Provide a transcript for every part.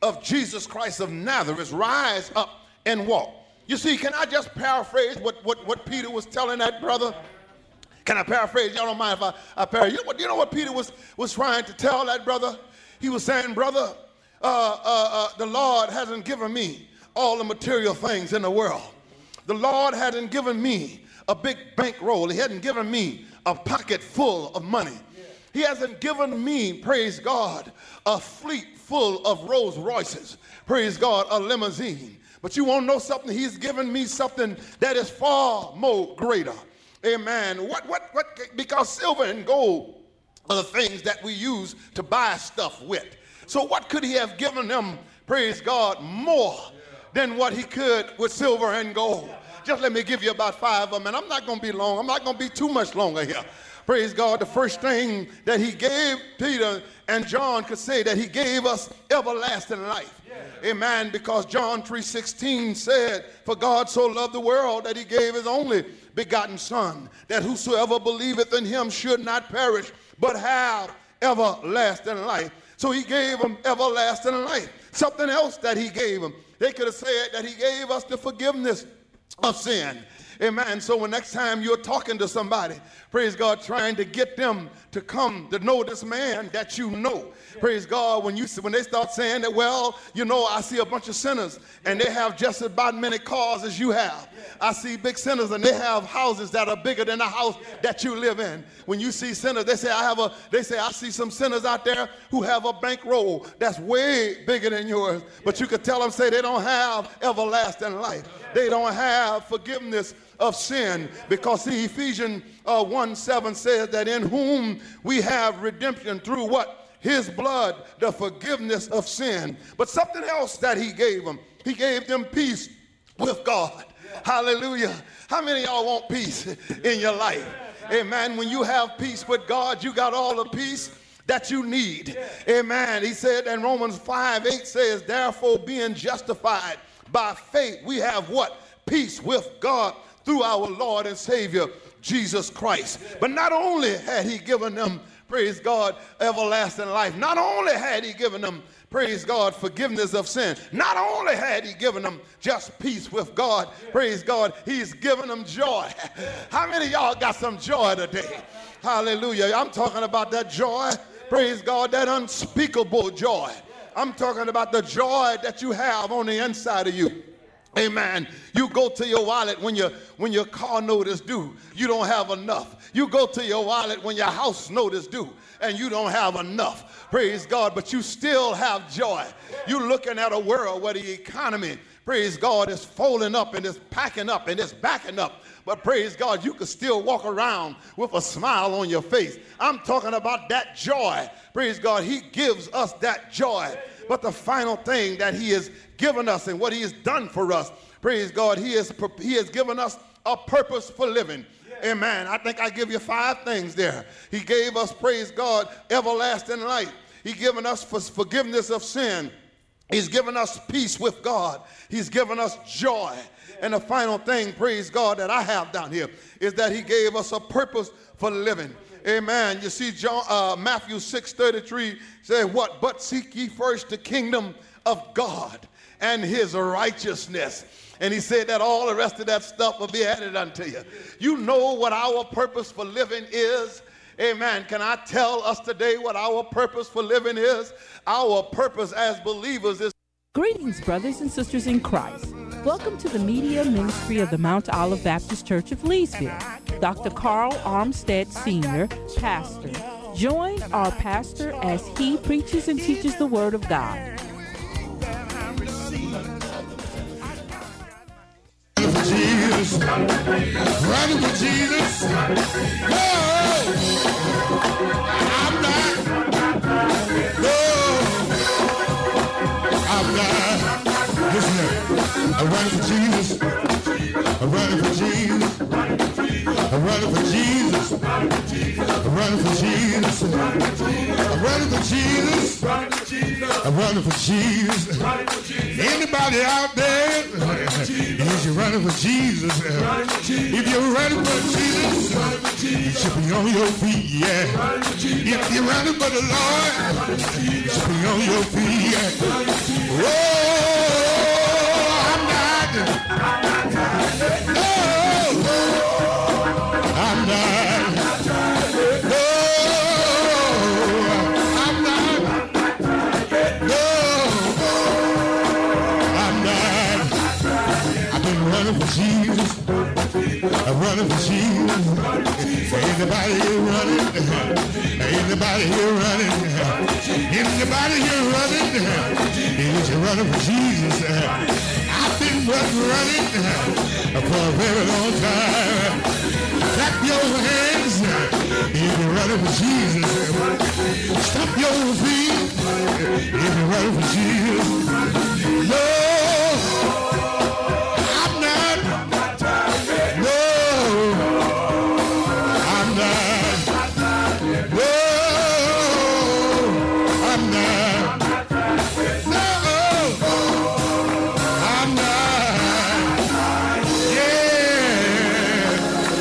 of Jesus Christ of Nazareth, rise up and walk. You see, can I just paraphrase what Peter was telling that brother? Can I paraphrase? Y'all don't mind if I paraphrase? You know what Peter was trying to tell that brother? He was saying, brother, the Lord hasn't given me all the material things in the world. The Lord hasn't given me a big bankroll. He hasn't given me a pocket full of money. He hasn't given me, praise God, a fleet full of Rolls Royces, praise God, a limousine. But you want to know something? He's given me something that is far more greater. Amen. What? Because silver and gold are the things that we use to buy stuff with. So what could he have given them, praise God, more than what he could with silver and gold? Just let me give you about 5 of them, and I'm not going to be long. I'm not going to be too much longer here. Praise God. The first thing that he gave Peter and John could say that he gave us everlasting life. Amen. Because John 3:16 said, for God so loved the world that he gave his only begotten son, that whosoever believeth in him should not perish, but have everlasting life. So he gave them everlasting life. Something else that he gave them, they could have said that he gave us the forgiveness of sin. Amen. So when next time you're talking to somebody, praise God, trying to get them to come to know this man that you know, praise God, when they start saying that, well, you know, I see a bunch of sinners and they have just about many cars as you have. I see big sinners and they have houses that are bigger than the house that you live in. When you see sinners, they say I see some sinners out there who have a bankroll that's way bigger than yours. But you could tell them, say they don't have everlasting life. They don't have forgiveness of sin, because see, Ephesians 1:7 says that in whom we have redemption through what? His blood, the forgiveness of sin. But something else that he gave them, he gave them peace with God. Hallelujah. How many of y'all want peace in your life? Amen. When you have peace with God, you got all the peace that you need. Amen. He said in Romans 5:8 says, therefore being justified by faith, we have what? Peace with God through our Lord and Savior, Jesus Christ. But not only had he given them, praise God, everlasting life, not only had he given them, praise God, forgiveness of sin, not only had he given them just peace with God, praise God, he's given them joy. How many of y'all got some joy today? Hallelujah. I'm talking about that joy, praise God, that unspeakable joy. I'm talking about the joy that you have on the inside of you. Amen. You go to your wallet when your car note is due, you don't have enough. You go to your wallet when your house note is due and you don't have enough. Praise God, but you still have joy. You're looking at a world where the economy, praise God, is folding up and is packing up and is backing up. But praise God, you can still walk around with a smile on your face. I'm talking about that joy. Praise God, he gives us that joy. But the final thing that he has given us and what he has done for us, praise God, he has given us a purpose for living. Amen. I think I give you 5 things there. He gave us, praise God, everlasting life. He's given us forgiveness of sin. He's given us peace with God. He's given us joy. And the final thing, praise God, that I have down here is that he gave us a purpose for living. Amen. You see, Matthew 6:33 said what? But seek ye first the kingdom of God and his righteousness. And he said that all the rest of that stuff will be added unto you. You know what our purpose for living is? Amen. Can I tell us today what our purpose for living is? Our purpose as believers is... Greetings, brothers and sisters in Christ. Welcome to the media ministry of the Mount Olive Baptist Church of Leesville. Dr. Carl Armstead Sr., pastor. Join our pastor as he preaches and teaches the Word of God. Jesus, running for Jesus. Whoa, I'm not. No, I'm not. Listen, I'm running for Jesus. I'm running for Jesus. I'm running for Jesus. I'm running for Jesus. I'm running for Jesus. I'm running for Jesus. Anybody out there? Is you running for Jesus? If you're running for Jesus, you should be on your feet, yeah. If you're running for the Lord, you should be on your feet, yeah. running for Jesus. Anybody here running? Anybody here running? Anybody here running? Is you running for Jesus? I've been running for a very long time. Clap your hands if you're running for Jesus. Stomp your feet if you're running for Jesus. No, I'm not. No, I'm not. No, I'm not. No, I'm not. Yeah.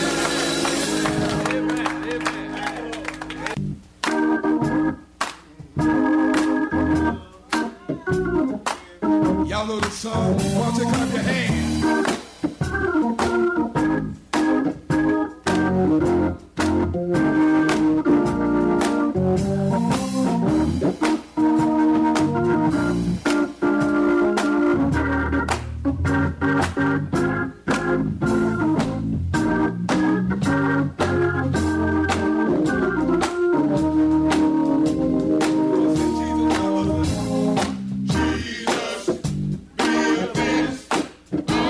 Y'all know this song. Why don't you clap your hands? Jesus, be with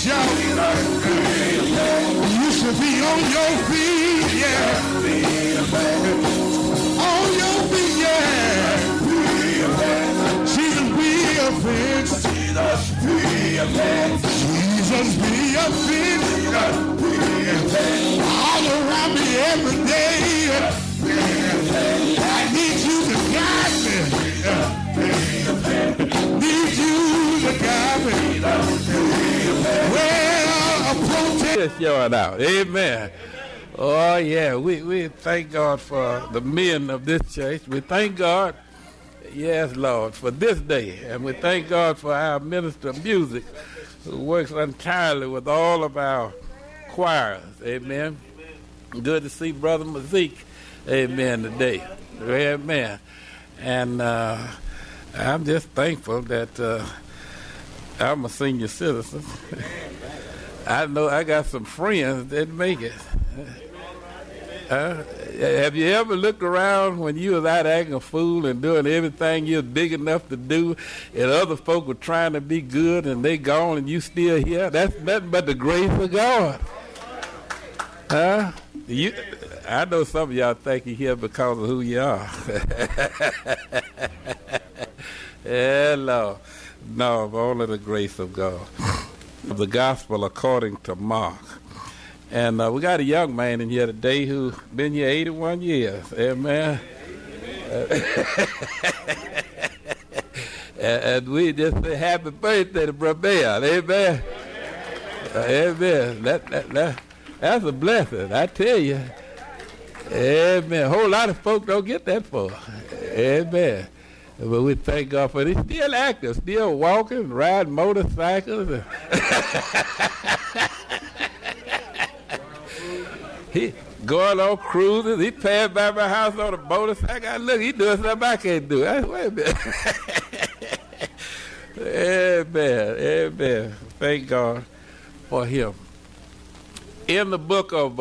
shout. You should be on your feet, yeah. On your feet, yeah. Jesus be a fence. Jesus be a fence. All around me every day. I need you to guide me. Need you to guide me. Well, a protest. Just showing out. Amen. Oh, yeah. We thank God for the men of this church. We thank God, yes, Lord, for this day. And we thank God for our minister of music who works entirely with all of our choirs. Amen. Good to see Brother Mazik. Amen. Today. Amen. And I'm just thankful that I'm a senior citizen. I know I got some friends that make it. Have you ever looked around when you was out acting a fool and doing everything you're big enough to do, and other folk were trying to be good and they gone and you still here? That's nothing but the grace of God. I know some of y'all think you're here because of who you are. Yeah, Lord. No, only the grace of God. The gospel according to Mark. And we got a young man in here today who's been here 81 years. Amen. And we just say happy birthday to Brother Bear. Amen. Amen. That's a blessing, I tell you. Amen. A whole lot of folks don't get that far. Amen. But we thank God for it. He's still active, still walking, riding motorcycles. He going on cruises. He passed by my house on a motorcycle. Look, he doing something I can't do. Wait a minute. Amen. Amen. Thank God for him. In the book of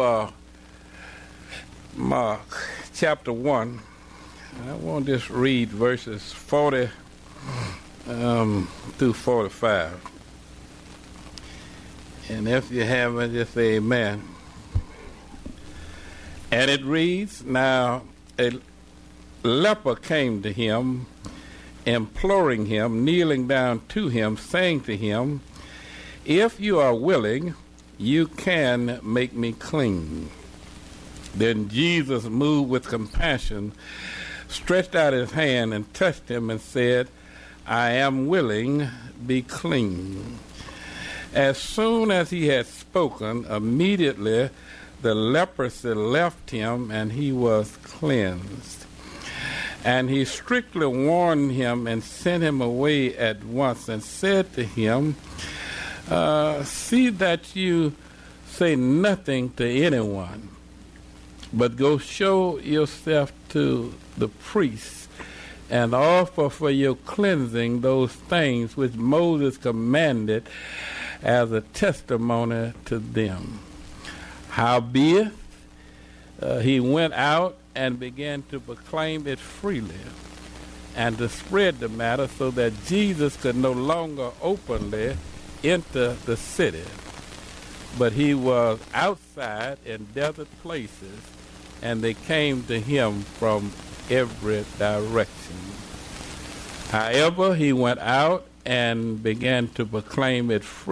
Mark, chapter 1, I want to just read verses 40 through 45. And if you haven't, just say amen. And it reads, Now a leper came to him, imploring him, kneeling down to him, saying to him, If you are willing, you can make me clean. Then Jesus, moved with compassion, stretched out his hand and touched him and said, I am willing, be clean. As soon as he had spoken, immediately the leprosy left him and he was cleansed. And he strictly warned him and sent him away at once and said to him, see that you say nothing to anyone, but go show yourself to the priests and offer for your cleansing those things which Moses commanded as a testimony to them. Howbeit, he went out and began to proclaim it freely and to spread the matter so that Jesus could no longer openly enter the city, but he was outside in desert places, and they came to him from every direction. However, he went out and began to proclaim it freely